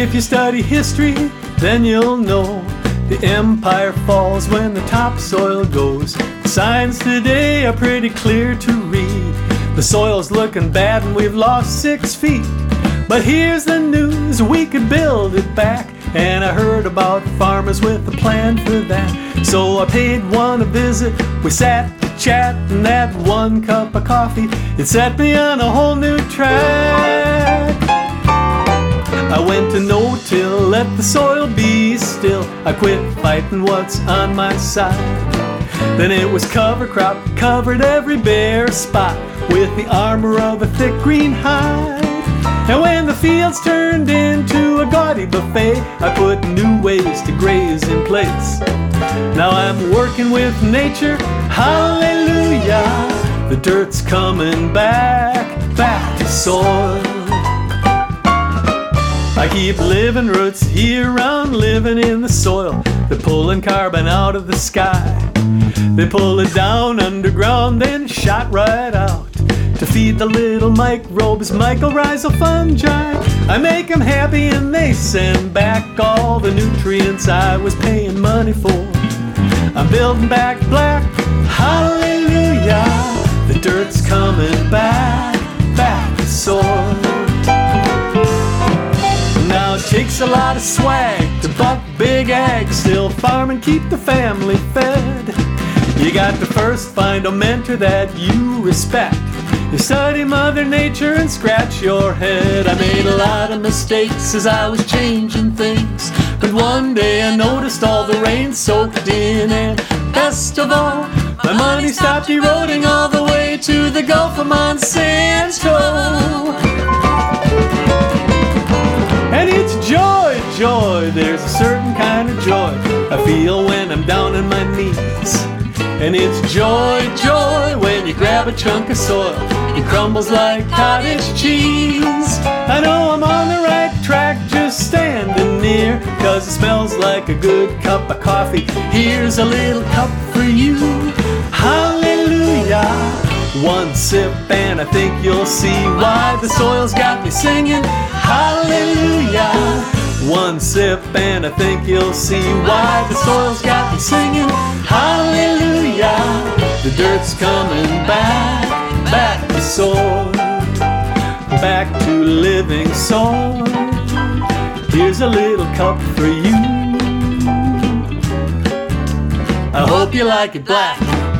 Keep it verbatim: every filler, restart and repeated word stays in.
If you study history, then you'll know the empire falls when the topsoil goes. The signs today are pretty clear to read. The soil's looking bad and we've lost six feet. But here's the news, we could build it back. And I heard about farmers with a plan for that. So I paid one a visit, we sat to chat, and that one cup of coffee, it set me on a whole new track. I went to no-till, let the soil be still. I quit fighting what's on my side. Then it was cover crop, covered every bare spot with the armor of a thick green hide. And when the fields turned into a gaudy buffet, I put new ways to graze in place. Now I'm working with nature, hallelujah. The dirt's coming back, back to soil. I keep living roots year round, living in the soil. They're pulling carbon out of the sky. They pull it down underground, then shot right out to feed the little microbes, mycorrhizal fungi. I make them happy and they send back all the nutrients I was paying money for. I'm building back black, hallelujah. The dirt's coming back, back to soil. Now it takes a lot of swag to buck big ag, still farm and keep the family fed. You got to first find a mentor that you respect. You study Mother Nature and scratch your head. I made a lot of mistakes as I was changing things, but one day I noticed all the rain soaked in, and best of all, my money stopped eroding all the way to the Gulf of Monsanto. And it's joy, joy, there's a certain kind of joy I feel when I'm down on my knees. And it's joy, joy, when you grab a chunk of soil, it crumbles like cottage cheese. I know I'm on the right track, just standing near, 'cause it smells like a good cup of coffee. Here's a little cup for you, hallelujah. One sip and I think you'll see why the soil's got me singing, hallelujah. One sip and I think you'll see why the soil's got me singing, hallelujah. The dirt's coming back, back to soil, back to living soil. Here's a little cup for you. I hope you like it black.